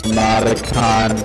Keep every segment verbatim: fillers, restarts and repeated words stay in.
Maricon.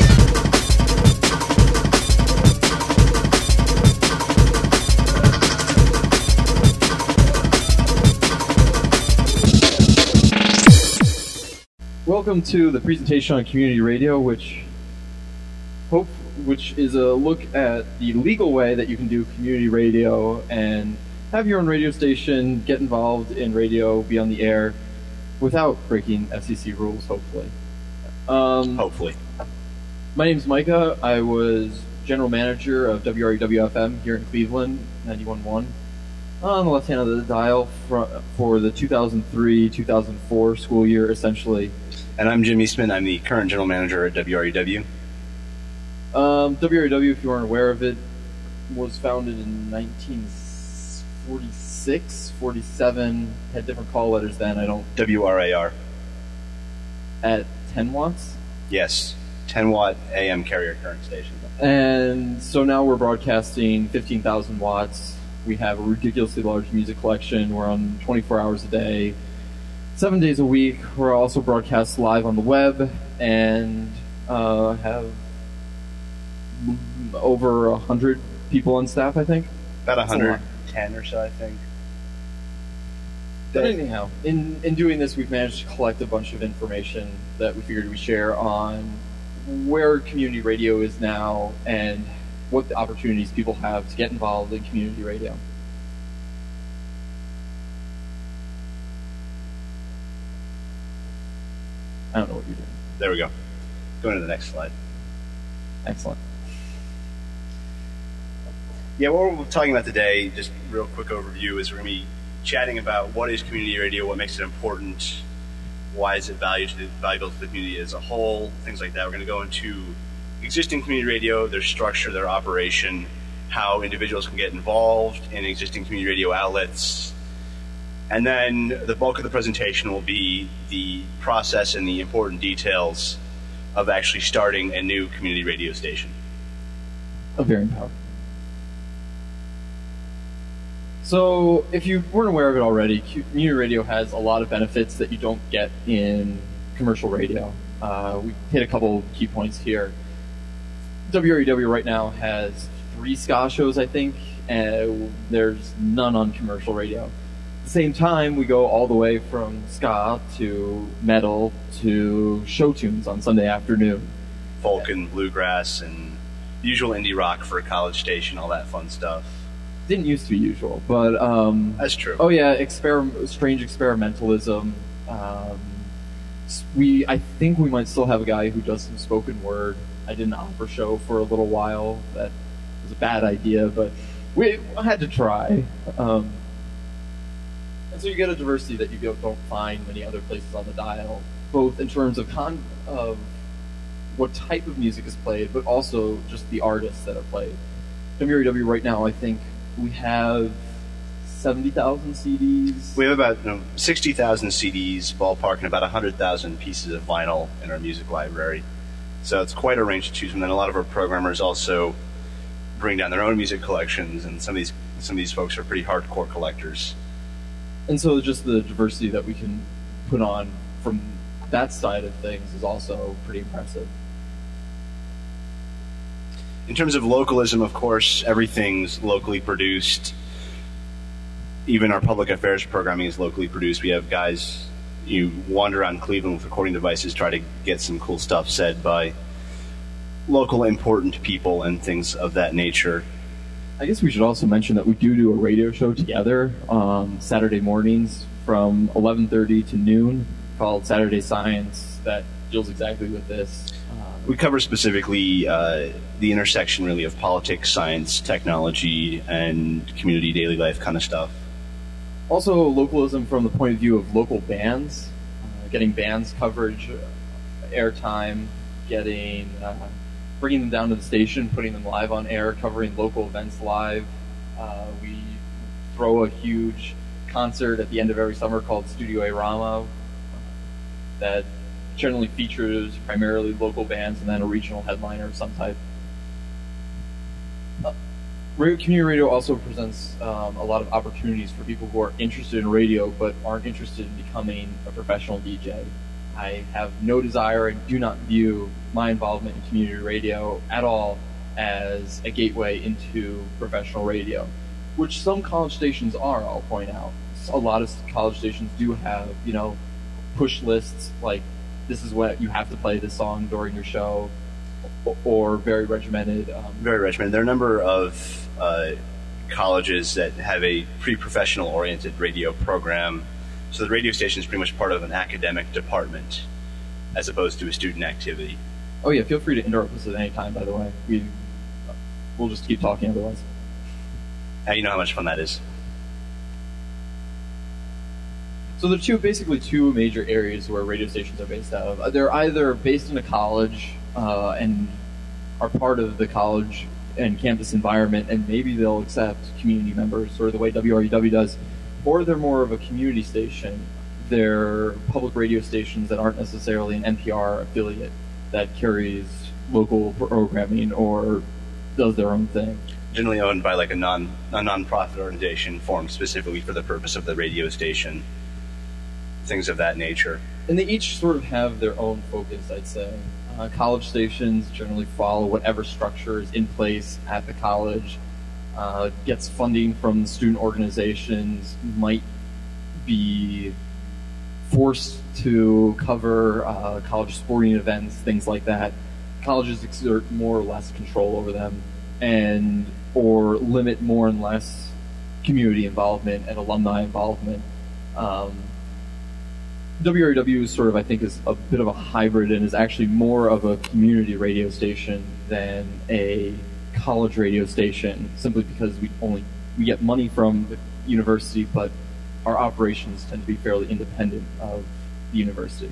Welcome to the presentation on community radio, which hope which is a look at the legal way that you can do community radio and have your own radio station, get involved in radio, be on the air without breaking F C C rules, hopefully. Um, hopefully. My name's Micah. I was general manager of W R U W F M here in Cleveland, ninety-one point one. On the left hand of the dial for, for the two thousand three two thousand four school year, essentially. And I'm Jim Eastman. I'm the current general manager at W R U W. Um, W R U W, if you aren't aware of it, was founded in nineteen forty-six, forty-seven, had different call letters then. I don't... W R A R. At ten watts? Yes, ten watt A M carrier current station. And so now we're broadcasting fifteen thousand watts. We have a ridiculously large music collection. We're on twenty-four hours a day, seven days a week. We're also broadcast live on the web and uh, have over one hundred people on staff, I think. About one hundred ten or so, I think. But anyhow, in, in doing this, we've managed to collect a bunch of information that we figured we'd share on where community radio is now and what the opportunities people have to get involved in community radio. I don't know what you're doing. There we go. Going to the next slide. Excellent. Yeah, what we're talking about today, just real quick overview, is we're going to be chatting about what is community radio, what makes it important, why is it valuable to the, valuable to the community as a whole, things like that. We're going to go into existing community radio, their structure, their operation, how individuals can get involved in existing community radio outlets, and then the bulk of the presentation will be the process and the important details of actually starting a new community radio station. Oh, very empowering. So, if you weren't aware of it already, community radio has a lot of benefits that you don't get in commercial radio. Uh, we hit a couple key points here. W R U W right now has three ska shows, I think, and there's none on commercial radio. At the same time, we go all the way from ska to metal to show tunes on Sunday afternoon. Folk and bluegrass and usual indie rock for a college station, all that fun stuff. Didn't used to be usual, but um, that's true. Oh yeah, exper- strange experimentalism. Um, we, I think we might still have a guy who does some spoken word. I did an opera show for a little while. That was a bad idea, but we had to try. Um, and so you get a diversity that you don't find many other places on the dial, both in terms of con- of what type of music is played, but also just the artists that are played. W R U W right now, I think. We have seventy thousand C Ds. We have about you know, sixty thousand C Ds, ballpark, and about one hundred thousand pieces of vinyl in our music library. So it's quite a range to choose from. And a lot of our programmers also bring down their own music collections, and some of these some of these folks are pretty hardcore collectors. And so just the diversity that we can put on from that side of things is also pretty impressive. In terms of localism, of course, everything's locally produced. Even our public affairs programming is locally produced. We have guys, you wander around Cleveland with recording devices, try to get some cool stuff said by local important people and things of that nature. I guess we should also mention that we do do a radio show together on Saturday mornings from eleven thirty to noon called Saturday Science that deals exactly with this. We cover specifically uh, the intersection, really, of politics, science, technology, and community daily life kind of stuff. Also, localism from the point of view of local bands, uh, getting bands coverage, uh, airtime, getting, uh, bringing them down to the station, putting them live on air, covering local events live. Uh, we throw a huge concert at the end of every summer called Studio A-Rama uh, that generally features primarily local bands and then a regional headliner of some type. Uh, radio, community radio also presents um, a lot of opportunities for people who are interested in radio but aren't interested in becoming a professional D J. I have no desire and do not view my involvement in community radio at all as a gateway into professional radio, which some college stations are, I'll point out. A lot of college stations do have, you know, push lists like, this is what you have to play this song during your show, or very regimented. Um, very regimented. There are a number of uh, colleges that have a pre-professional oriented radio program. So the radio station is pretty much part of an academic department as opposed to a student activity. Oh yeah, feel free to interrupt us at any time, by the way. We, we'll just keep talking otherwise. Now you know how much fun that is. So there are two, basically two major areas where radio stations are based out of. They're either based in a college uh, and are part of the college and campus environment, and maybe they'll accept community members, sort of the way W R U W does, or they're more of a community station. They're public radio stations that aren't necessarily an N P R affiliate that carries local programming or does their own thing. Generally owned by like a non a non-profit organization formed specifically for the purpose of the radio station. Things of that nature. And they each sort of have their own focus, I'd say. Uh, college stations generally follow whatever structure is in place at the college, uh, gets funding from student organizations, might be forced to cover uh, college sporting events, things like that. Colleges exert more or less control over them, and or limit more and less community involvement and alumni involvement. Um, W R U W is sort of, I think, is a bit of a hybrid and is actually more of a community radio station than a college radio station, simply because we only we get money from the university, but our operations tend to be fairly independent of the university.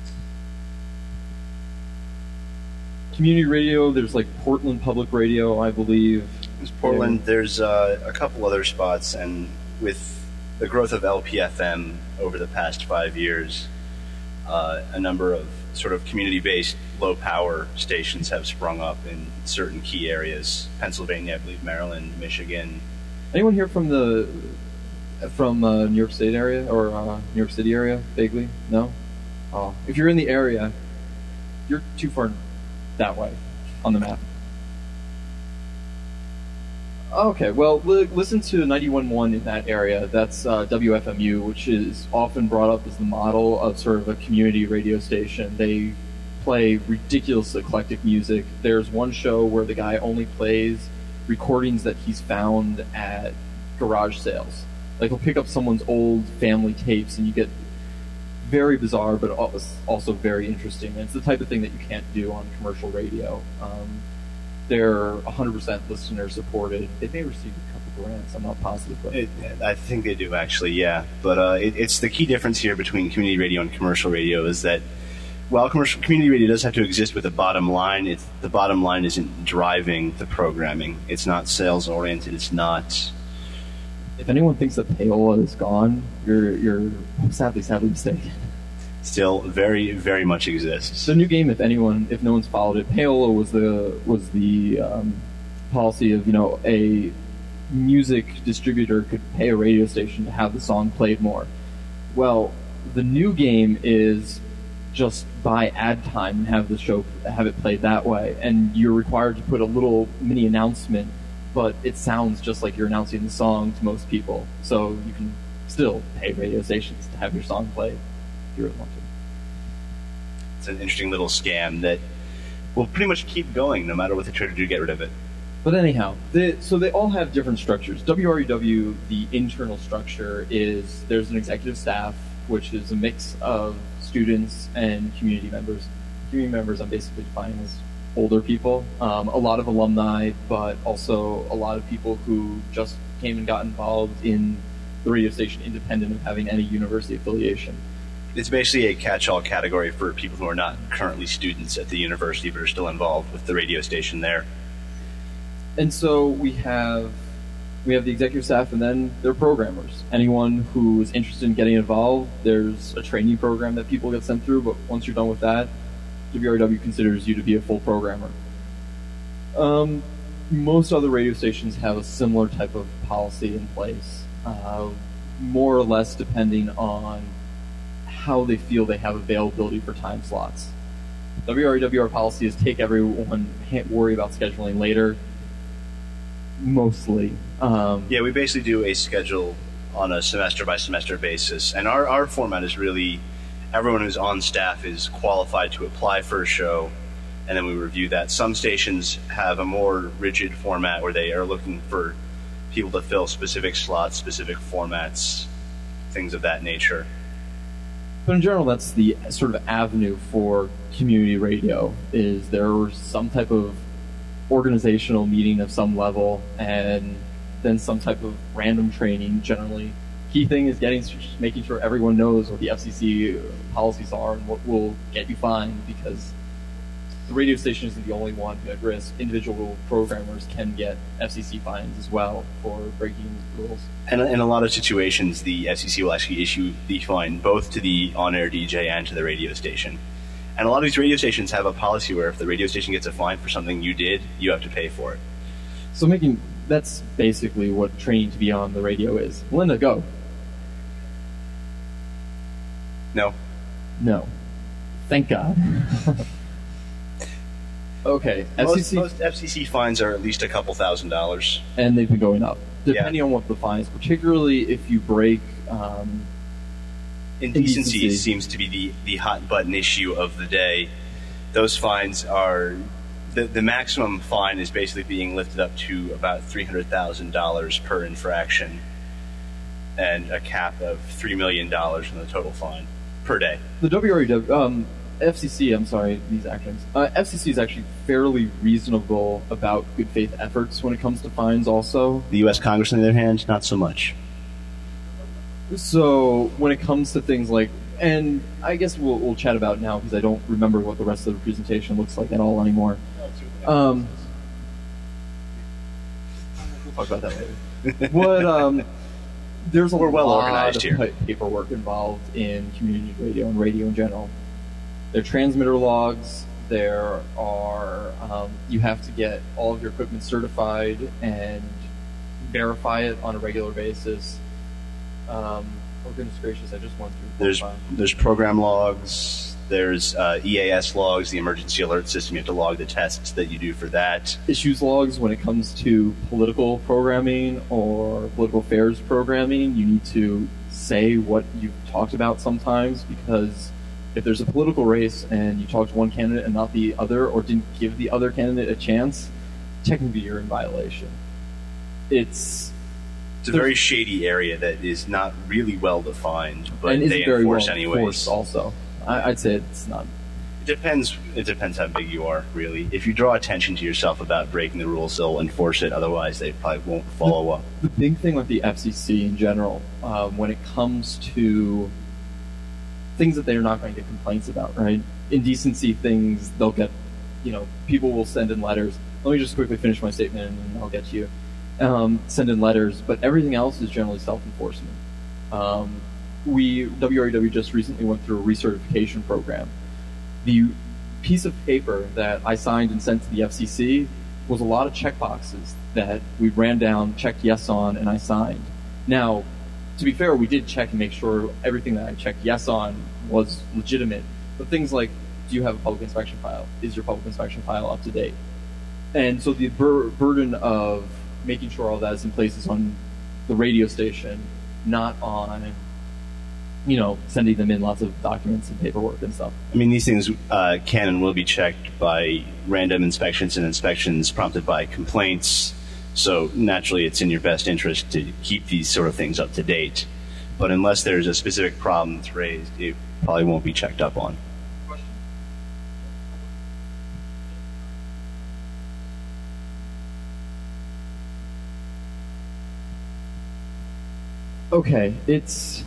Community radio, there's like Portland Public Radio, I believe. There's Portland, there's uh, a couple other spots, and with the growth of L P F M over the past five years, uh, a number of sort of community-based low-power stations have sprung up in certain key areas. Pennsylvania, I believe, Maryland, Michigan. Anyone here from the from uh, New York State area or uh, New York City area, vaguely? No? Oh, if you're in the area, you're too far that way on the map. Okay, well, li- listen to ninety-one point one in that area. That's uh, W F M U, which is often brought up as the model of sort of a community radio station. They play ridiculous eclectic music. There's one show where the guy only plays recordings that he's found at garage sales. Like, he'll pick up someone's old family tapes, and you get very bizarre, but also very interesting. And it's the type of thing that you can't do on commercial radio. Um, They're one hundred percent listener supported. They may receive a couple grants, I'm not positive. But it, I think they do, actually, yeah. But uh, it, it's the key difference here between community radio and commercial radio is that while commercial community radio does have to exist with a bottom line, it's, the bottom line isn't driving the programming. It's not sales-oriented. It's not... If anyone thinks that Payola is gone, you're, you're sadly, sadly mistaken. Still very, very much exists. It's a new game. If anyone, if no one's followed it, Payola was the was the um, policy of, you know, a music distributor could pay a radio station to have the song played more. Well, the new game is just buy ad time and have the show have it played that way, and you're required to put a little mini announcement, but it sounds just like you're announcing the song to most people. So you can still pay radio stations to have your song played. Really want to. It's an interesting little scam that will pretty much keep going no matter what they try to do to get rid of it. But anyhow, they, so they all have different structures. W R U W, the internal structure is there's an executive staff, which is a mix of students and community members. Community members I'm basically defining as older people. Um, a lot of alumni, but also a lot of people who just came and got involved in the radio station independent of having any university affiliation. It's basically a catch-all category for people who are not currently students at the university but are still involved with the radio station there. And so we have we have the executive staff, and then there are programmers. Anyone who is interested in getting involved, there's a training program that people get sent through, but once you're done with that, W R W considers you to be a full programmer. Um, most other radio stations have a similar type of policy in place, uh, more or less depending on how they feel they have availability for time slots. W R A W R policy is take everyone, worry about scheduling later, mostly. Um, yeah, we basically do a schedule on a semester-by-semester basis, and our, our format is really everyone who's on staff is qualified to apply for a show, and then we review that. Some stations have a more rigid format where they are looking for people to fill specific slots, specific formats, things of that nature. But in general, that's the sort of avenue for community radio, is there some type of organizational meeting of some level, and then some type of random training generally. Key thing is getting, making sure everyone knows what the F C C policies are and what will get you fined, because the radio station isn't the only one at risk. Individual programmers can get F C C fines as well for breaking rules. And in a lot of situations, the F C C will actually issue the fine both to the on-air D J and to the radio station. And a lot of these radio stations have a policy where if the radio station gets a fine for something you did, you have to pay for it. So making that's basically what training to be on the radio is. Linda, go. No. No. Thank God. Okay, most, F C C most F C C fines are at least a couple thousand dollars, and they've been going up depending yeah. on what the fines. Particularly if you break um, indecency, indecency seems to be the, the hot button issue of the day. Those fines are the the maximum fine is basically being lifted up to about three hundred thousand dollars per infraction, and a cap of three million dollars in the total fine per day. The W R A W. Um, F C C, I'm sorry, these acronyms. Uh, F C C is actually fairly reasonable about good faith efforts when it comes to fines also. The U S Congress, on the other hand, not so much. So when it comes to things like, and I guess we'll, we'll chat about now because I don't remember what the rest of the presentation looks like at all anymore. Um, we'll talk about that later. What, um, there's a We're well lot organized of here. paperwork involved in community radio and radio in general. There are transmitter logs. There are, um, you have to get all of your equipment certified and verify it on a regular basis. Um, oh goodness gracious, I just went through. There's there's program logs. There's uh, E A S logs, the emergency alert system. You have to log the tests that you do for that. Issues logs when it comes to political programming or political affairs programming. You need to say what you've talked about sometimes, because if there's a political race and you talk to one candidate and not the other, or didn't give the other candidate a chance, technically you're in violation. It's It's a very shady area that is not really well defined, but and they isn't very enforce well anyways. enforced also. I, I'd say it's not. It depends. It depends how big you are, really. If you draw attention to yourself about breaking the rules, they'll enforce it. Otherwise, they probably won't follow up. The big thing with the F C C in general, um, when it comes to things that they're not going to get complaints about, right? Indecency things, they'll get, you know, people will send in letters. Let me just quickly finish my statement and then I'll get to you. Um, send in letters, but everything else is generally self-enforcement. Um, we, W R A W just recently went through a recertification program. The piece of paper that I signed and sent to the F C C was a lot of checkboxes that we ran down, checked yes on, and I signed. Now, to be fair, we did check and make sure everything that I checked yes on was legitimate. But things like, do you have a public inspection file? Is your public inspection file up to date? And so the bur- burden of making sure all that is in place is on the radio station, not on, you know, sending them in lots of documents and paperwork and stuff. I mean, these things uh, can and will be checked by random inspections and inspections prompted by complaints. So naturally, it's in your best interest to keep these sort of things up to date. But unless there's a specific problem that's raised, it probably won't be checked up on. Okay, it's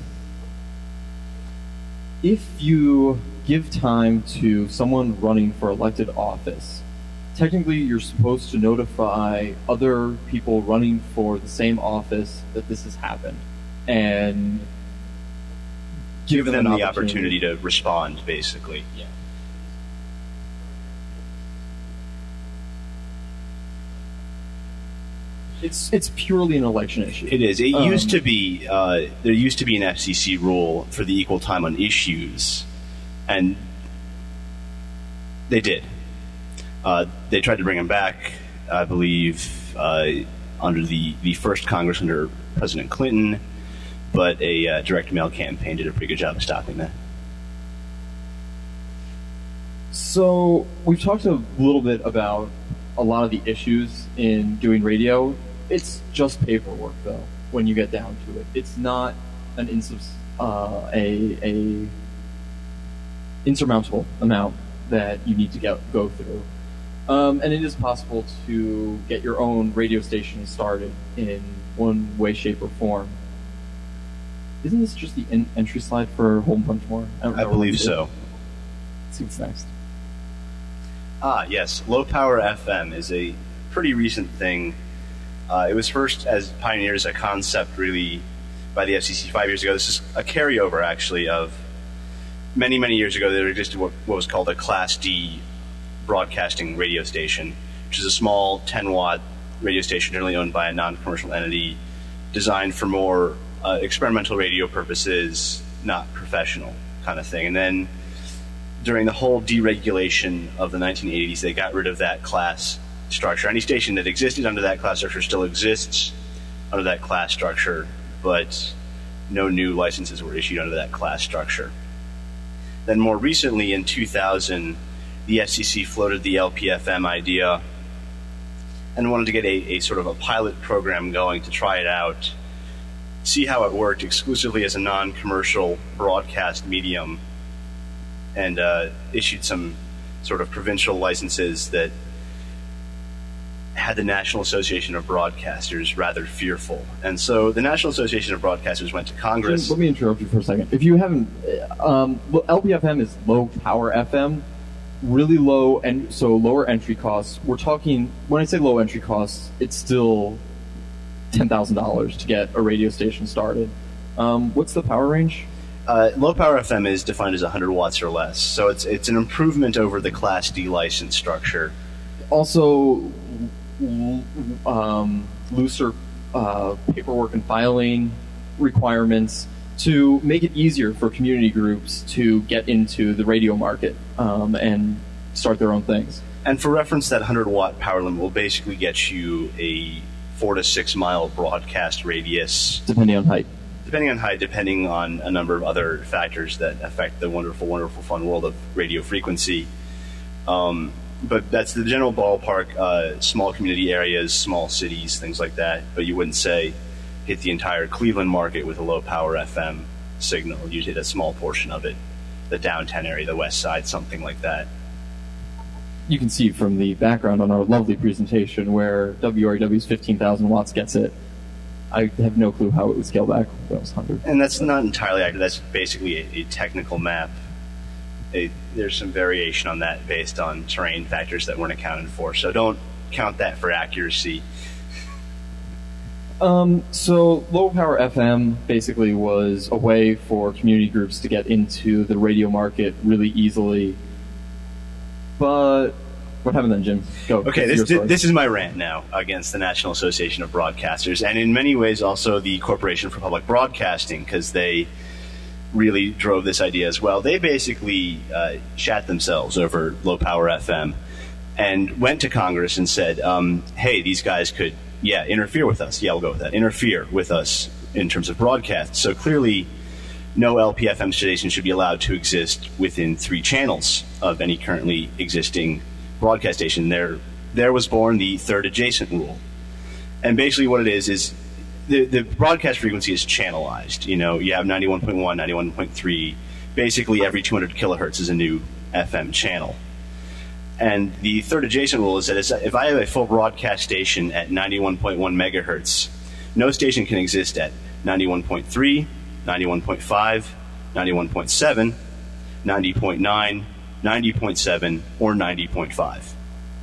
if you give time to someone running for elected office, technically you're supposed to notify other people running for the same office that this has happened and Give them, them the opportunity. opportunity to respond, basically. Yeah. It's it's purely an election issue. It is. It um, used to be, uh, there used to be an F C C rule for the equal time on issues, and they did. Uh, they tried to bring them back, I believe, uh, under the, the first Congress under President Clinton, but a uh, direct mail campaign did a pretty good job of stopping that. So we've talked a little bit about a lot of the issues in doing radio. It's just paperwork, though, when you get down to it. It's not an insubs- uh, a, a insurmountable amount that you need to get, go through. Um, and it is possible to get your own radio station started in one way, shape, or form. Isn't this just the en- entry slide for Home Punch More? I, I believe so. Let's see what's next. Ah, yes. Low Power F M is a pretty recent thing. Uh, it was first as pioneered as a concept, really, by the F C C five years ago. This is a carryover, actually, of many, many years ago. There existed what, what was called a Class D broadcasting radio station, which is a small ten watt radio station generally owned by a non-commercial entity, designed for more uh, experimental radio purposes, not professional kind of thing. And then during the whole deregulation of the nineteen eighties, they got rid of that class structure. Any station that existed under that class structure still exists under that class structure, but no new licenses were issued under that class structure. Then more recently, in two thousand, the F C C floated the L P F M idea and wanted to get a, a sort of a pilot program going to try it out, see how it worked exclusively as a non-commercial broadcast medium, and uh, issued some sort of provincial licenses that had the National Association of Broadcasters rather fearful. And so the National Association of Broadcasters went to Congress. Let me interrupt you for a second. If you haven't, um, well, L P F M is low power F M, really low, and so lower entry costs. We're talking, when I say low entry costs, it's still ten thousand dollars to get a radio station started. Um, what's the power range? Uh, low power F M is defined as one hundred watts or less, so it's it's an improvement over the Class D license structure. Also, um, looser uh, paperwork and filing requirements to make it easier for community groups to get into the radio market um, and start their own things. And for reference, that one hundred watt power limit will basically get you a four to six mile broadcast radius. Depending on height. Depending on height, depending on a number of other factors that affect the wonderful, wonderful, fun world of radio frequency. Um, but that's the general ballpark, uh, small community areas, small cities, things like that. But you wouldn't say hit the entire Cleveland market with a low power F M signal. You'd hit a small portion of it, the downtown area, the west side, something like that. You can see from the background on our lovely presentation where W R W's fifteen thousand watts gets it. I have no clue how it would scale back when it was one hundred. And that's not entirely accurate. That's basically a, a technical map. A, there's some variation on that based on terrain factors that weren't accounted for. So don't count that for accuracy. Um, so low power F M basically was a way for community groups to get into the radio market really easily. But what happened then, Jim? Go. Okay, this, this is my rant now against the National Association of Broadcasters, and in many ways also the Corporation for Public Broadcasting, because they really drove this idea as well. They basically uh, shat themselves over low power F M and went to Congress and said, um, hey, these guys could, yeah, interfere with us. Yeah, we'll go with that. Interfere with us in terms of broadcast. So clearly no L P F M station should be allowed to exist within three channels of any currently existing broadcast station. There, there was born the third adjacent rule. And basically what it is is the, the broadcast frequency is channelized. You know, you have ninety-one point one, ninety-one point three. Basically every two hundred kilohertz is a new F M channel. And the third adjacent rule is that if I have a full broadcast station at ninety-one point one megahertz, no station can exist at ninety-one point three, ninety-one point five, ninety-one point seven, ninety point nine, ninety point seven, or ninety point five.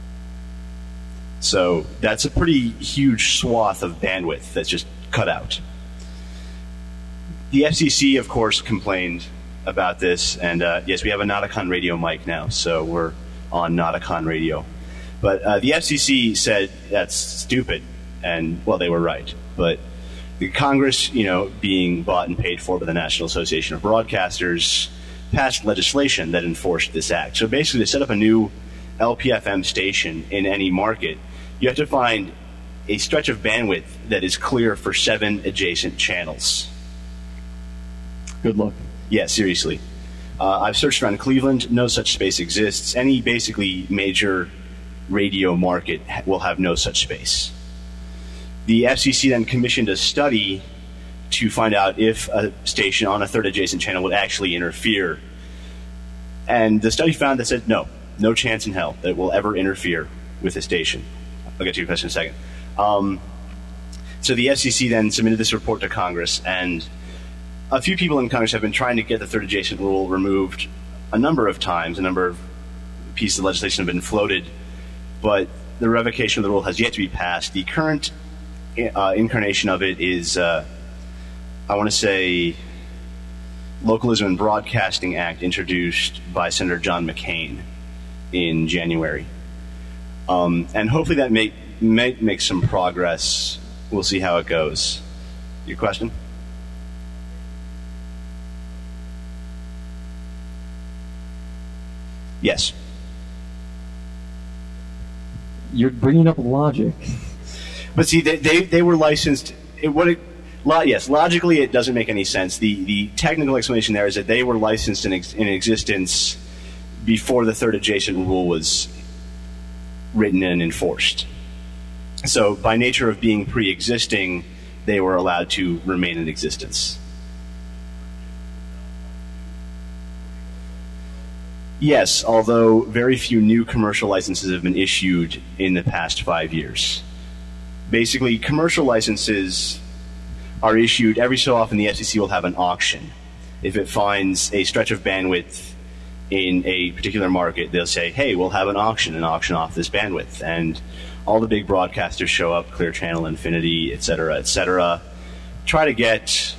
So that's a pretty huge swath of bandwidth that's just cut out. The F C C, of course, complained about this, and uh, yes, we have a Nauticon radio mic now, so we're on Nauticon radio. But uh, the F C C said that's stupid. and well, they were right. But the Congress, you know, being bought and paid for by the National Association of Broadcasters, passed legislation that enforced this act. So basically, to set up a new L P F M station in any market, you have to find a stretch of bandwidth that is clear for seven adjacent channels. Good luck. Yeah, seriously. Uh, I've searched around Cleveland. No such space exists. Any basically major radio market will have no such space. The F C C then commissioned a study to find out if a station on a third adjacent channel would actually interfere. And the study found that said, no, no chance in hell that it will ever interfere with a station. I'll get to your question in a second. Um, so the F C C then submitted this report to Congress, and a few people in Congress have been trying to get the third adjacent rule removed a number of times. A number of pieces of legislation have been floated, but the revocation of the rule has yet to be passed. The current uh, incarnation of it is, uh, I want to say, Localism and Broadcasting Act, introduced by Senator John McCain in January. Um, and hopefully that may, may make some progress. We'll see how it goes. Your question? Yes. You're bringing up logic. But see, they, they, they were licensed. It, what it, lo, yes, logically it doesn't make any sense. The the technical explanation there is that they were licensed in, ex, in existence before the third adjacent rule was written and enforced. So by nature of being pre-existing, they were allowed to remain in existence. Yes, although very few new commercial licenses have been issued in the past five years. Basically, commercial licenses are issued every so often. The F C C will have an auction. If it finds a stretch of bandwidth in a particular market, they'll say, hey, we'll have an auction and auction off this bandwidth. And all the big broadcasters show up, Clear Channel, Infinity, et cetera, et cetera. Try to get,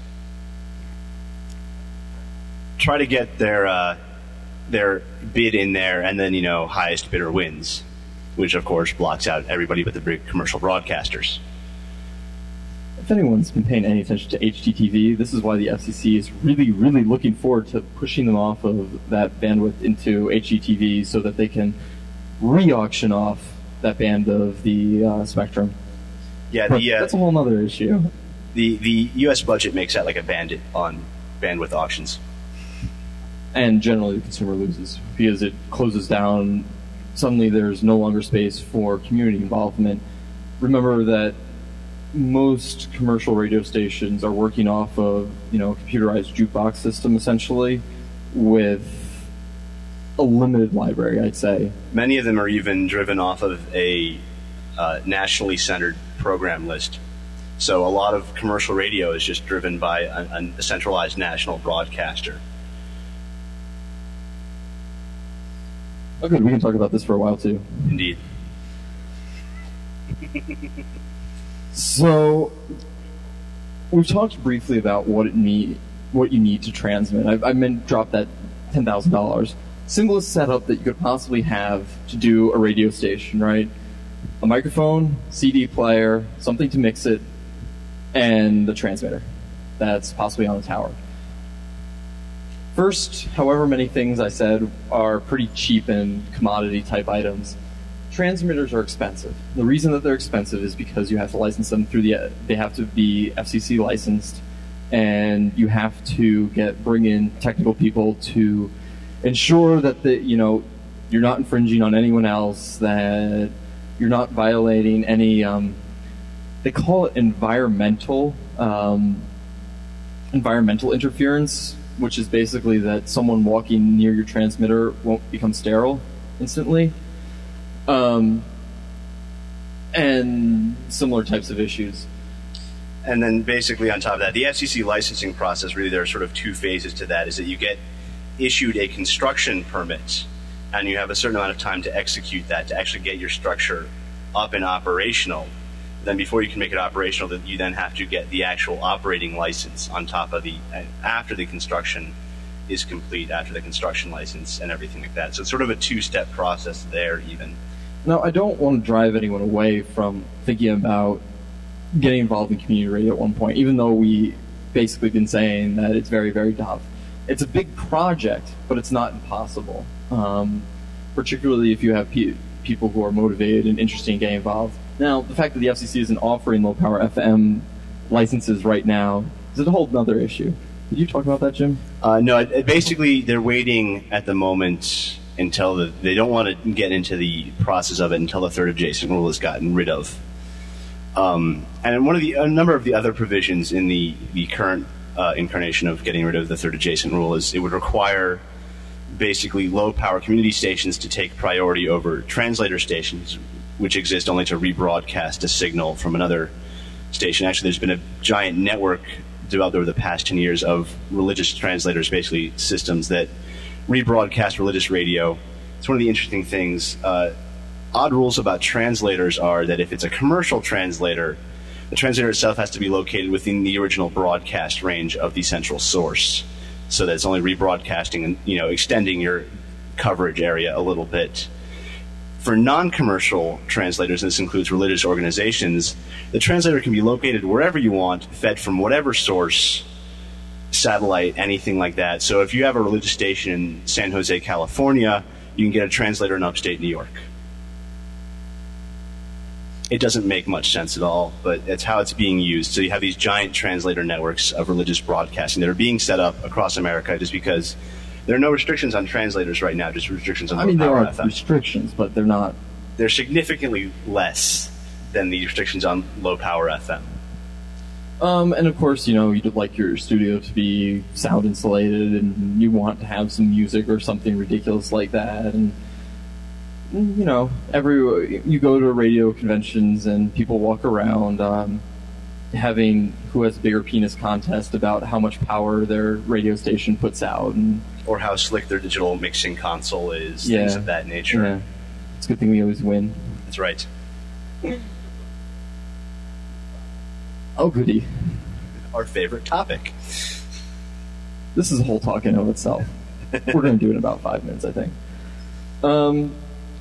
try to get their... Uh, their bid in there, and then, you know, highest bidder wins, which of course blocks out everybody but the big commercial broadcasters. If anyone's been paying any attention to H T T V, this is why the F C C is really, really looking forward to pushing them off of that bandwidth into H T T V so that they can re-auction off that band of the uh, spectrum. Yeah, the, uh, that's a whole other issue. The, the U S budget makes out like a bandit on bandwidth auctions. And generally the consumer loses because it closes down. Suddenly there's no longer space for community involvement. Remember that most commercial radio stations are working off of, you know, a computerized jukebox system essentially with a limited library, I'd say. Many of them are even driven off of a uh, nationally centered program list. So a lot of commercial radio is just driven by a, a centralized national broadcaster. Okay, we can talk about this for a while too. Indeed. So, we've talked briefly about what it need, what you need to transmit. I, I meant drop that ten thousand dollars. Simplest setup that you could possibly have to do a radio station, right? A microphone, C D player, something to mix it, and the transmitter that's possibly on a tower. First, however many things I said are pretty cheap and commodity type items, transmitters are expensive. The reason that they're expensive is because you have to license them through the, they have to be F C C licensed, and you have to get, bring in technical people to ensure that the, you know, you're not infringing on anyone else, that you're not violating any, um, they call it environmental, um, environmental interference, which is basically that someone walking near your transmitter won't become sterile instantly. Um, and similar types of issues. And then basically on top of that, the F C C licensing process, really there are sort of two phases to that, is that you get issued a construction permit, and you have a certain amount of time to execute that, to actually get your structure up and operational. Then before you can make it operational, that you then have to get the actual operating license on top of the, after the construction is complete, after the construction license and everything like that. So it's sort of a two-step process there even. Now, I don't want to drive anyone away from thinking about getting involved in community radio at one point, even though we basically been saying that it's very, very tough. It's a big project, but it's not impossible, um, particularly if you have pe- people who are motivated and interested in getting involved. Now, the fact that the F C C isn't offering low-power F M licenses right now is a whole other issue. Did you talk about that, Jim? Uh, no, it, it basically, they're waiting at the moment until the, they don't want to get into the process of it until the third adjacent rule is gotten rid of. Um, and one of the, a number of the other provisions in the, the current uh, incarnation of getting rid of the third adjacent rule is it would require basically low-power community stations to take priority over translator stations, which exist only to rebroadcast a signal from another station. Actually, there's been a giant network developed over the past ten years of religious translators, basically systems that rebroadcast religious radio. It's one of the interesting things. Uh, odd rules about translators are that if it's a commercial translator, the translator itself has to be located within the original broadcast range of the central source, so that it's only rebroadcasting and, you know, extending your coverage area a little bit. For non-commercial translators, and this includes religious organizations, the translator can be located wherever you want, fed from whatever source, satellite, anything like that. So if you have a religious station in San Jose, California, you can get a translator in upstate New York. It doesn't make much sense at all, but it's how it's being used. So you have these giant translator networks of religious broadcasting that are being set up across America just because there are no restrictions on translators right now, just restrictions on I mean, there low-power are F M. restrictions, but they're not. They're significantly less than the restrictions on low-power F M. Um, and of course, you know, you'd like your studio to be sound insulated, and you want to have some music or something ridiculous like that. And you know, every you go to radio conventions and people walk around um, having who has a bigger penis contest about how much power their radio station puts out, and or how slick their digital mixing console is, yeah, things of that nature. Yeah. It's a good thing we always win. That's right. Oh, goody. Our favorite topic. This is a whole talk in and of itself. We're going to do it in about five minutes, I think. Um,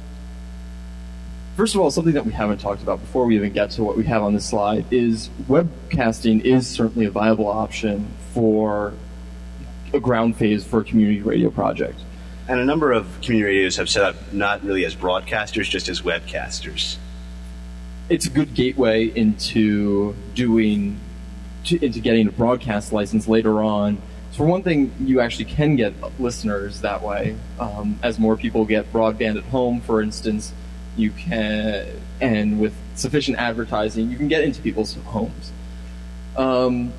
first of all, something that we haven't talked about before we even get to what we have on this slide is webcasting is certainly a viable option for a ground phase for a community radio project. And a number of community radios have set up not really as broadcasters, just as webcasters. It's a good gateway into doing, to, into getting a broadcast license later on. So for one thing, you actually can get listeners that way. Um, as more people get broadband at home, for instance, you can, and with sufficient advertising, you can get into people's homes. Um,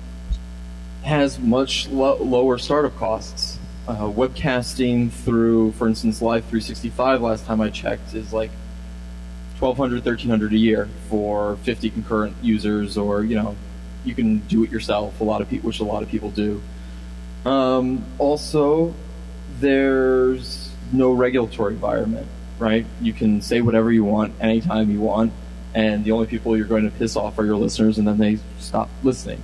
has much lo- lower startup costs. Uh, webcasting through, for instance, Live three sixty-five, last time I checked, is like twelve hundred, thirteen hundred a year for fifty concurrent users, or, you know, you can do it yourself, a lot of people, which a lot of people do. Um, also, there's no regulatory environment, right? You can say whatever you want, anytime you want, and the only people you're going to piss off are your listeners, and then they stop listening.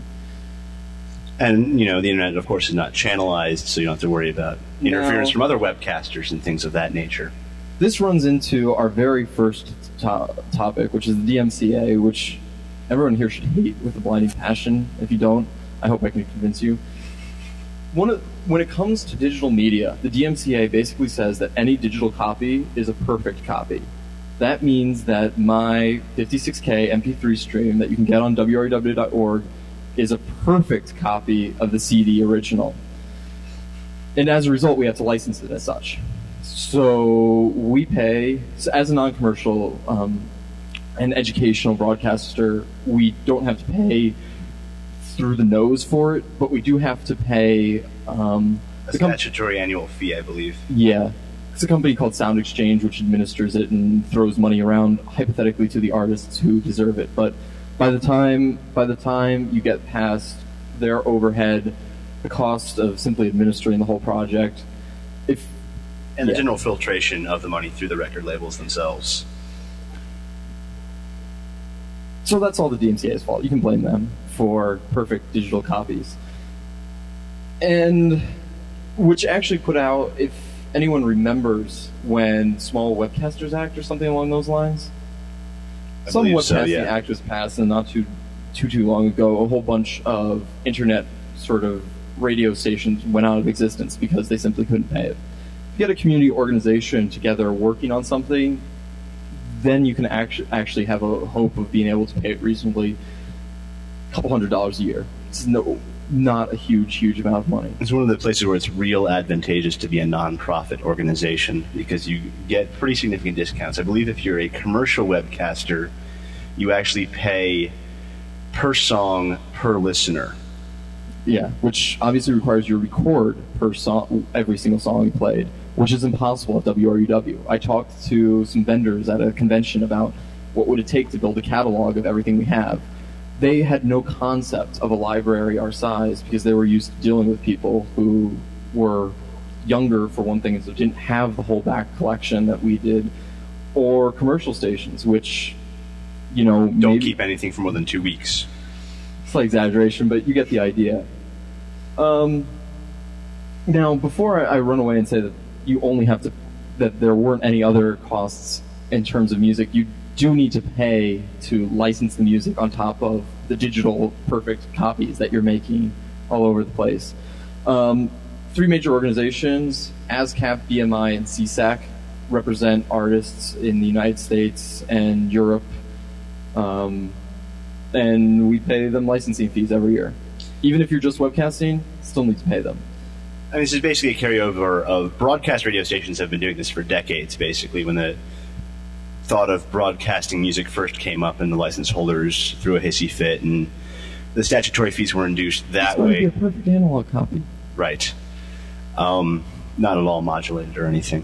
And, you know, the internet, of course, is not channelized, so you don't have to worry about interference No. from other webcasters and things of that nature. This runs into our very first to- topic, which is the D M C A, which everyone here should hate with a blinding passion. If you don't, I hope I can convince you. One of, when it comes to digital media, the D M C A basically says that any digital copy is a perfect copy. That means that my fifty-six K M P three stream that you can get on W R W dot org is a perfect copy of the C D original. And as a result, we have to license it as such. So we pay, so as a non-commercial um, and educational broadcaster, we don't have to pay through the nose for it, but we do have to pay... Um, A the com- statutory annual fee, I believe. Yeah. It's a company called Sound Exchange, which administers it and throws money around, hypothetically, to the artists who deserve it. But by the time by the time you get past their overhead, the cost of simply administering the whole project, if And the yeah. general filtration of the money through the record labels themselves. So that's all the D M C A's fault. You can blame them for perfect digital copies. And which actually put out, if anyone remembers when Small Webcasters Act or something along those lines. I Some believe Webcasting so, yeah. Act was passed, and not too too too long ago, a whole bunch of internet sort of radio stations went out of existence because they simply couldn't pay it. If you get a community organization together working on something, then you can actu- actually have a hope of being able to pay it reasonably, a couple hundred dollars a year. It's no, not a huge, huge amount of money. It's one of the places where it's real advantageous to be a non-profit organization because you get pretty significant discounts. I believe if you're a commercial webcaster, you actually pay per song per listener. Yeah, which obviously requires you to record per song, every single song you played, which is impossible at W R U W. I talked to some vendors at a convention about what would it take to build a catalog of everything we have. They had no concept of a library our size because they were used to dealing with people who were younger, for one thing, and so didn't have the whole back collection that we did, or commercial stations, which, you know, Don't maybe, keep anything for more than two weeks. slight exaggeration, but you get the idea. Um, now, before I, I run away and say that you only have to, that there weren't any other costs in terms of music, you do need to pay to license the music on top of the digital perfect copies that you're making all over the place. Um, three major organizations, ASCAP, B M I, and C S A C, represent artists in the United States and Europe. Um, and we pay them licensing fees every year. Even if you're just webcasting, still need to pay them. I mean, this is basically a carryover of broadcast radio stations have been doing this for decades, basically. When the thought of broadcasting music first came up and the license holders threw a hissy fit and the statutory fees were induced that It's going to be way. a perfect analog copy. Right. Um, not at all modulated or anything.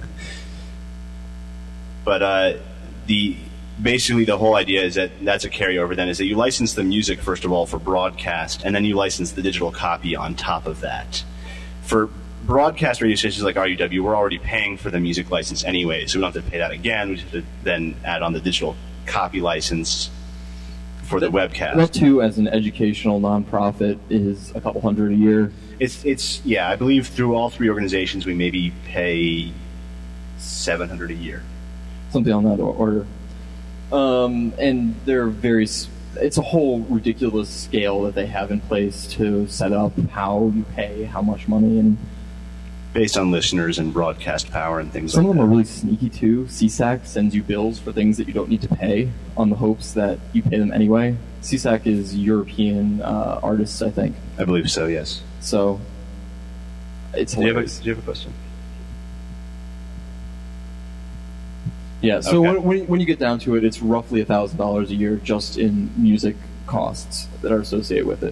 But uh, the basically the whole idea is that that's a carryover then, is that you license the music, first of all, for broadcast, and then you license the digital copy on top of that. For broadcast radio stations like R U W, we're already paying for the music license anyway, so we don't have to pay that again. We just have to then add on the digital copy license for the webcast. That, too, as an educational nonprofit, is a couple hundred a year. It's, it's yeah, I believe through all three organizations we maybe pay seven hundred dollars a year. Something on that order. Um, and they're very, s- it's a whole ridiculous scale that they have in place to set up how you pay, how much money, and Based on listeners and broadcast power and things some like of them that. are really sneaky too. C S A C sends you bills for things that you don't need to pay on the hopes that you pay them anyway. C S A C is European uh, artists, I think. I believe so, yes. So it's Do you, have a, hilarious. do you have a question? Yeah, so Okay. when, when, when you get down to it, it's roughly one thousand dollars a year just in music costs that are associated with it.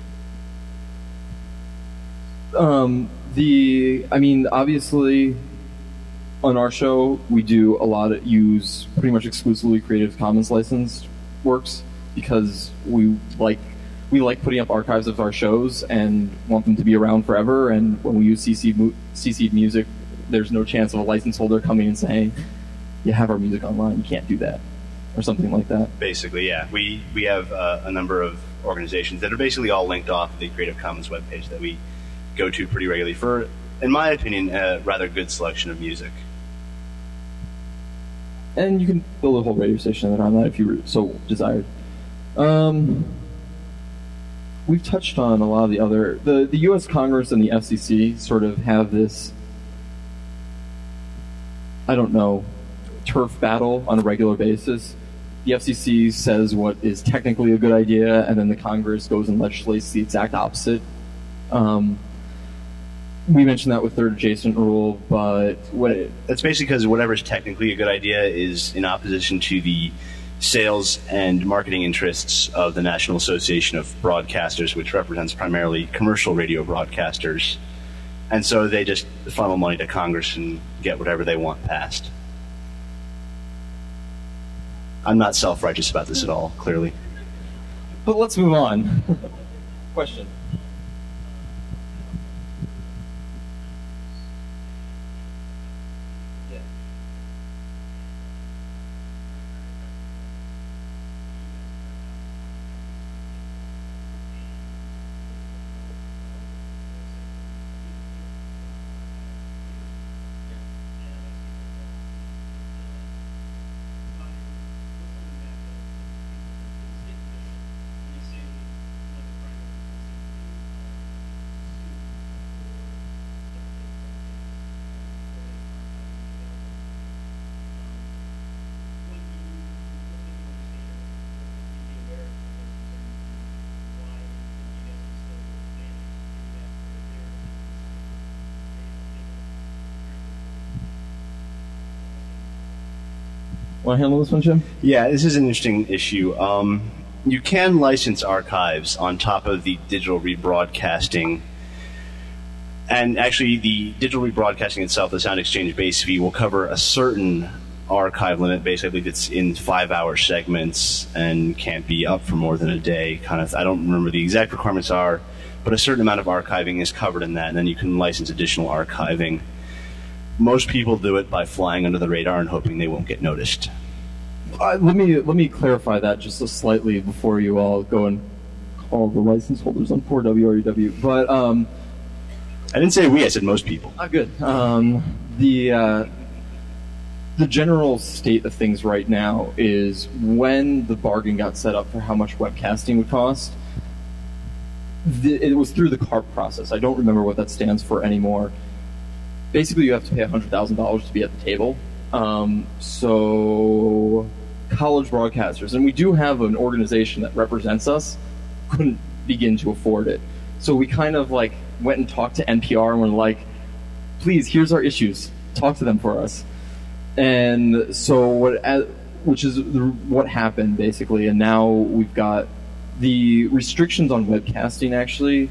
Um, the, I mean, obviously, on our show, we do a lot of use pretty much exclusively Creative Commons licensed works because we like we like putting up archives of our shows and want them to be around forever. And when we use C C'd, mu- C C'd music, there's no chance of a license holder coming and saying, "You have our music online, you can't do that," or something like that. Basically, yeah. We we have uh, a number of organizations that are basically all linked off the Creative Commons webpage that we go to pretty regularly for, in my opinion, a rather good selection of music. And you can build a whole radio station around that if you were so desired. Um, we've touched on a lot of the other... The, the U S Congress and the F C C sort of have this, I don't know, turf battle on a regular basis. The F C C says what is technically a good idea, and then the Congress goes and legislates the exact opposite. Um, we mentioned that with third adjacent rule, but what it, That's basically because whatever is technically a good idea is in opposition to the sales and marketing interests of the National Association of Broadcasters, which represents primarily commercial radio broadcasters. And so they just funnel money to Congress and get whatever they want passed. I'm not self-righteous about this at all, clearly. But let's move on. Question. Want to handle this one, Jim? Yeah, this is an interesting issue. Um, you can license archives on top of the digital rebroadcasting. And actually, the digital rebroadcasting itself, the Sound Exchange base fee, will cover a certain archive limit. Basically, it's in five-hour segments and can't be up for more than a day. Kind of, I don't remember the exact requirements are, but a certain amount of archiving is covered in that, and then you can license additional archiving. Most people do it by flying under the radar and hoping they won't get noticed. Uh, let me let me clarify that just a slightly before you all go and call the license holders on poor W R U W. But um, I didn't say we. I said most people. Ah, good. Um, the uh, the general state of things right now is when the bargain got set up for how much webcasting would cost, the, it was through the C A R P process. I don't remember what that stands for anymore. Basically, you have to pay one hundred thousand dollars to be at the table. Um, so college broadcasters, and we do have an organization that represents us, couldn't begin to afford it. So we kind of like went and talked to N P R and were like, please, here's our issues. Talk to them for us. And so what, which is what happened basically. And now we've got the restrictions on webcasting actually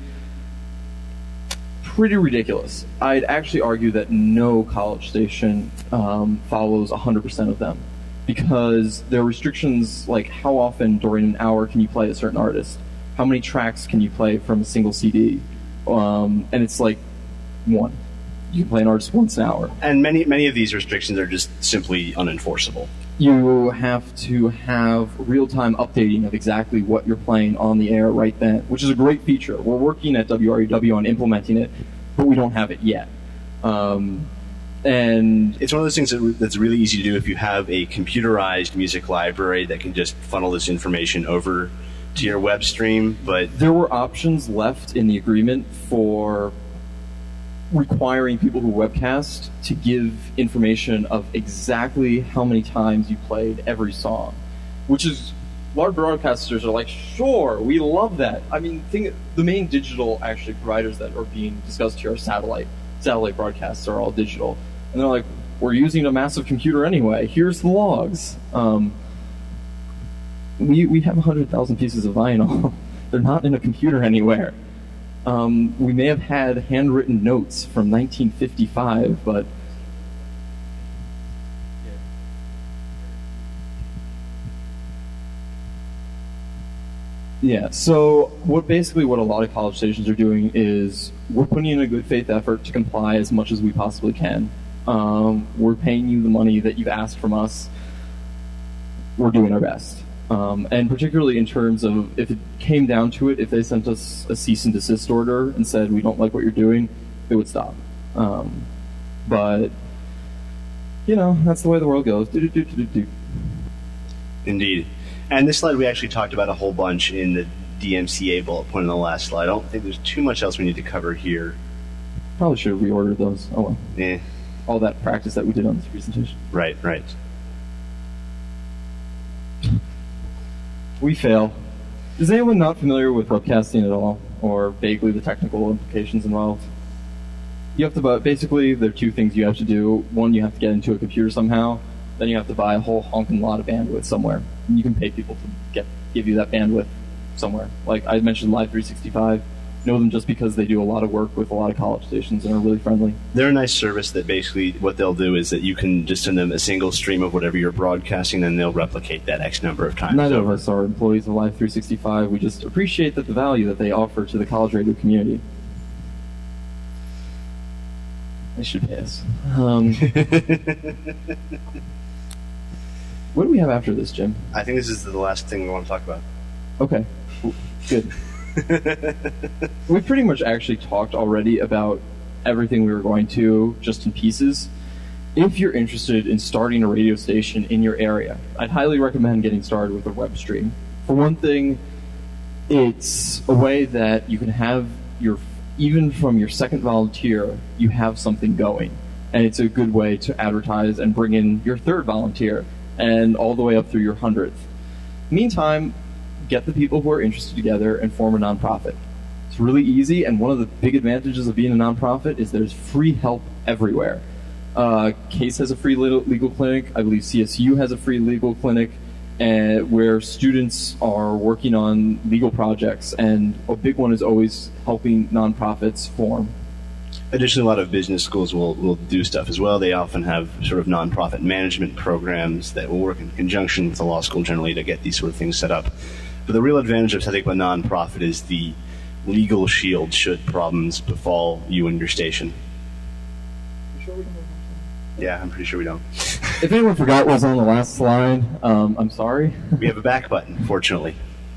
pretty ridiculous. I'd actually argue that no college station um, follows one hundred percent of them, because there are restrictions like how often during an hour can you play a certain artist, how many tracks can you play from a single C D, um, and it's like one. You can play an artist once an hour. And many many of these restrictions are just simply unenforceable. You have to have real-time updating of exactly what you're playing on the air right then, which is a great feature. We're working at W R U W on implementing it, but we don't have it yet. Um, and it's one of those things that, that's really easy to do if you have a computerized music library that can just funnel this information over to your web stream. But there were options left in the agreement for requiring people who webcast to give information of exactly how many times you played every song, which is, large broadcasters are like, sure, we love that. I mean, think, the main digital actually providers that are being discussed here are satellite. Satellite broadcasts are all digital. And they're like, we're using a massive computer anyway. Here's the logs. Um, we, we have one hundred thousand pieces of vinyl. They're not in a computer anywhere. Um, we may have had handwritten notes from nineteen fifty-five, but yeah. So what basically what a lot of college stations are doing is we're putting in a good faith effort to comply as much as we possibly can. Um, we're paying you the money that you've asked from us. We're doing our best. Um, and particularly in terms of if it came down to it, if they sent us a cease and desist order and said, we don't like what you're doing, it would stop. Um, but, you know, that's the way the world goes. Do-do-do-do-do-do. Indeed. And this slide we actually talked about a whole bunch in the D M C A bullet point in the last slide. I don't think there's too much else we need to cover here. Probably should have reordered those. Oh well. Yeah. All that practice that we did on this presentation. Right, right. We fail. Is anyone not familiar with webcasting at all, or vaguely the technical implications involved? You have to, basically, there are two things you have to do. One, you have to get into a computer somehow. Then you have to buy a whole honking lot of bandwidth somewhere. And you can pay people to get give you that bandwidth somewhere. Like I mentioned Live three sixty-five. Know them just because they do a lot of work with a lot of college stations and are really friendly. They're a nice service that basically what they'll do is that you can just send them a single stream of whatever you're broadcasting, and they'll replicate that X number of times. Neither of us are employees of Live three sixty-five. We just appreciate that the value that they offer to the college radio community. They should pay us. Um, what do we have after this, Jim? I think this is the last thing we want to talk about. Okay, good. We pretty much actually talked already about everything we were going to, just in pieces. If you're interested in starting a radio station in your area, I'd highly recommend getting started with a web stream. For one thing, it's a way that you can have your, even from your second volunteer, you have something going. And it's a good way to advertise and bring in your third volunteer, and all the way up through your hundredth. Meantime, get the people who are interested together and form a nonprofit. It's really easy, and one of the big advantages of being a nonprofit is there's free help everywhere. Uh, Case has a free legal, legal clinic. I believe C S U has a free legal clinic, and where students are working on legal projects. And a big one is always helping nonprofits form. Additionally, a lot of business schools will, will do stuff as well. They often have sort of nonprofit management programs that will work in conjunction with the law school generally to get these sort of things set up. But the real advantage of setting up a nonprofit is the legal shield should problems befall you and your station. You sure we don't have time? Yeah, I'm pretty sure we don't. If anyone forgot what was on the last slide, um, I'm sorry. We have a back button, fortunately.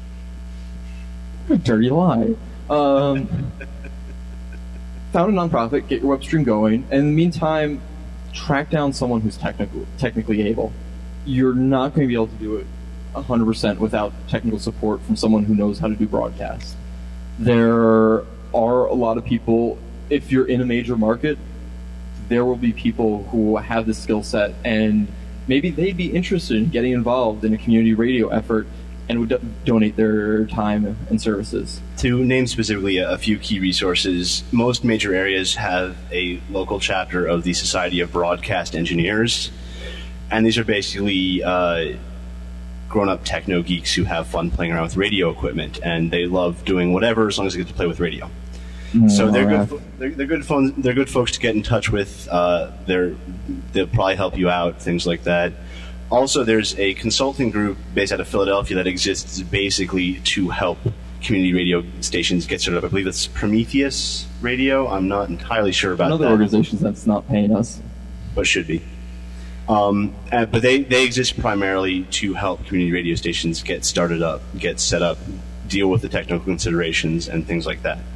Dirty lie. Um, found a nonprofit, get your web stream going, and in the meantime, track down someone who's technical, technically able. You're not going to be able to do it one hundred percent without technical support from someone who knows how to do broadcast. There are a lot of people, if you're in a major market, there will be people who have the skill set, and maybe they'd be interested in getting involved in a community radio effort and would do- donate their time and services. To name specifically a, a few key resources, most major areas have a local chapter of the Society of Broadcast Engineers, and these are basically uh, grown-up techno geeks who have fun playing around with radio equipment, and they love doing whatever as long as they get to play with radio. Mm, so they're good. Fo- they're, they're good. Fun, they're good folks to get in touch with. Uh, they're they'll probably help you out, things like that. Also, there's a consulting group based out of Philadelphia that exists basically to help community radio stations get started up. I believe it's Prometheus Radio. I'm not entirely sure about Another that. Another organization that's not paying us. But should be. Um, and, but they, they exist primarily to help community radio stations get started up, get set up, deal with the technical considerations and things like that.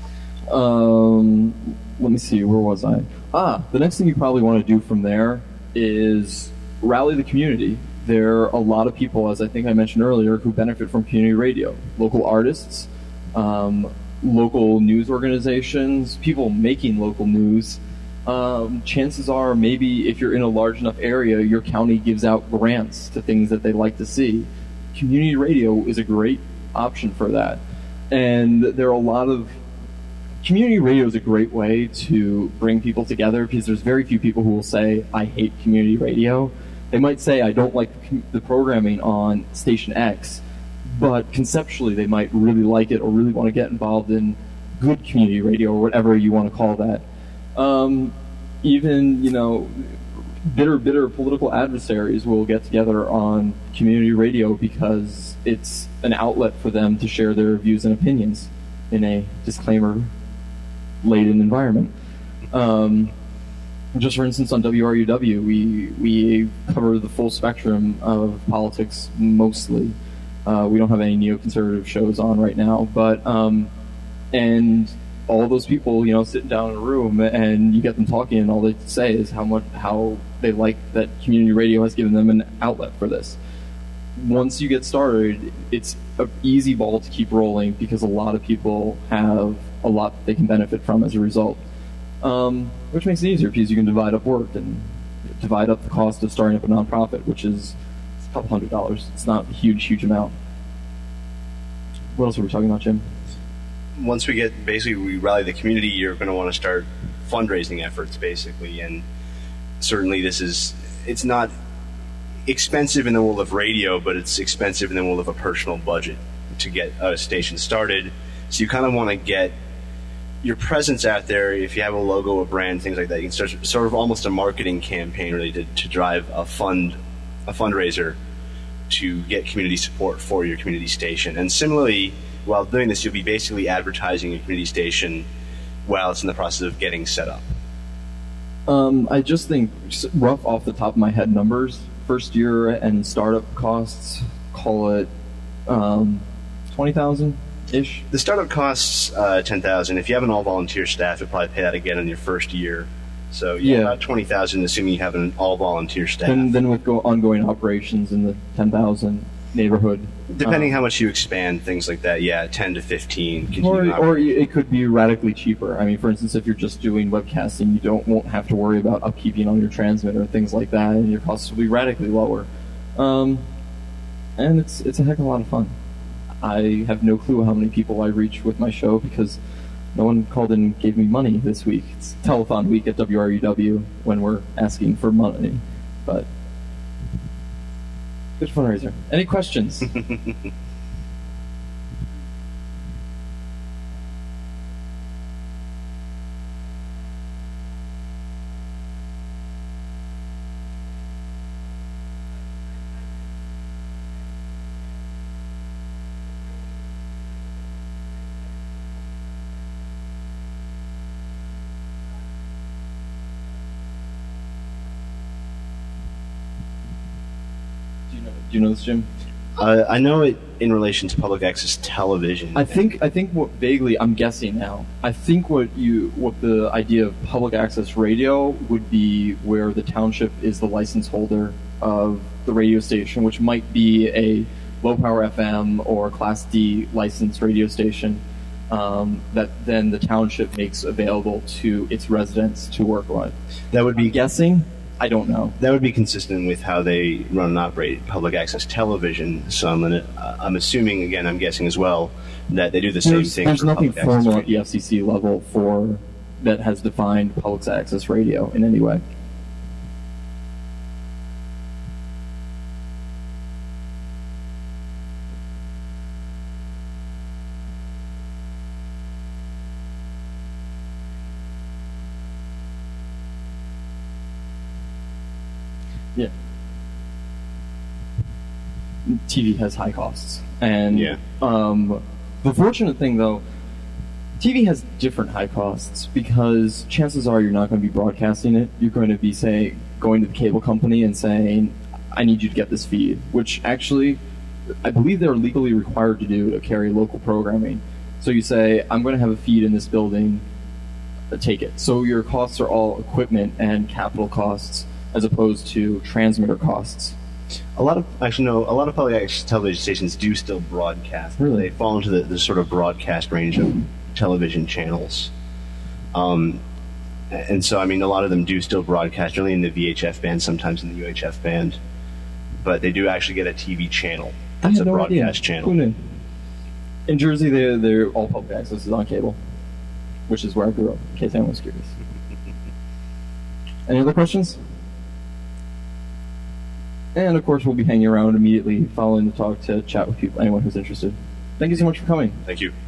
Um, let me see, where was I? Ah, the next thing you probably want to do from there is rally the community. There are a lot of people, as I think I mentioned earlier, who benefit from community radio. Local artists, um, local news organizations, people making local news. Um, chances are maybe if you're in a large enough area, your county gives out grants to things that they like to see. Community radio is a great option for that. And there are a lot of... Community radio is a great way to bring people together because there's very few people who will say, I hate community radio. They might say, I don't like the programming on Station X, but conceptually they might really like it or really want to get involved in good community radio or whatever you want to call that. Um, even, you know, bitter, bitter political adversaries will get together on community radio because it's an outlet for them to share their views and opinions in a disclaimer-laden environment. Um, just for instance, on W R U W, we we cover the full spectrum of politics mostly. Uh, we don't have any neoconservative shows on right now, but um, and all those people, you know, sitting down in a room and you get them talking, and all they say is how much how they like that community radio has given them an outlet for this. Once you get started, it's an easy ball to keep rolling because a lot of people have a lot that they can benefit from as a result. Um, which makes it easier because you can divide up work and divide up the cost of starting up a nonprofit, which is a couple hundred dollars. It's not a huge, huge amount. What else were we talking about, Jim? Once we get, basically, we rally the community, you're going to want to start fundraising efforts, basically. And certainly this is, it's not expensive in the world of radio, but it's expensive in the world of a personal budget to get a station started. So you kind of want to get your presence out there. If you have a logo, a brand, things like that, you can start sort of almost a marketing campaign really to, to drive a fund, a fundraiser to get community support for your community station. And similarly, while doing this, you'll be basically advertising your community station while it's in the process of getting set up. Um, I just think, just rough off the top of my head numbers, first year and startup costs, call it um, twenty thousand dollars. Ish. The startup costs uh, ten thousand dollars. If you have an all-volunteer staff, you'll probably pay that again in your first year. So yeah, yeah. About twenty thousand dollars, assuming you have an all-volunteer staff. And then with go- ongoing operations in the ten thousand neighborhood. Depending um, how much you expand, things like that, yeah, ten to fifteen. Or, or it could be radically cheaper. I mean, for instance, if you're just doing webcasting, you don't won't have to worry about upkeeping on your transmitter and things like that, and your costs will be radically lower. Um, and it's it's a heck of a lot of fun. I have no clue how many people I reach with my show because no one called and gave me money this week. It's telethon week at W R U W when we're asking for money, but good fundraiser. Any questions? Do you know this, Jim? Uh, I know it in relation to public access television. I think I think what vaguely I'm guessing now. I think what you what the idea of public access radio would be where the township is the license holder of the radio station, which might be a low power F M or Class D licensed radio station um, that then the township makes available to its residents to work on. That would be I'm guessing. I don't know. That would be consistent with how they run and operate public access television. So I'm, gonna, uh, I'm assuming, again, I'm guessing as well, that they do the same There's, thing. there's for nothing public access formal at the radio. F C C level for that has defined public access radio in any way. Yeah. T V has high costs. And Yeah. um, the fortunate thing, though, T V has different high costs because chances are you're not going to be broadcasting it. You're going to be, say, going to the cable company and saying, I need you to get this feed, which actually I believe they're legally required to do to carry local programming. So you say, I'm going to have a feed in this building, uh, take it. So your costs are all equipment and capital costs as opposed to transmitter costs. A lot of actually no, a lot of public access television stations do still broadcast. Really? They fall into the, the sort of broadcast range of television channels. Um, and so I mean, a lot of them do still broadcast, generally in the V H F band, sometimes in the U H F band. But they do actually get a T V channel. I It's had a no broadcast idea. channel. Who knew? In Jersey, they're, they're all public access is on cable, which is where I grew up, in case anyone was curious. Any other questions? And of course, we'll be hanging around immediately following the talk to chat with people, anyone who's interested. Thank you so much for coming. Thank you.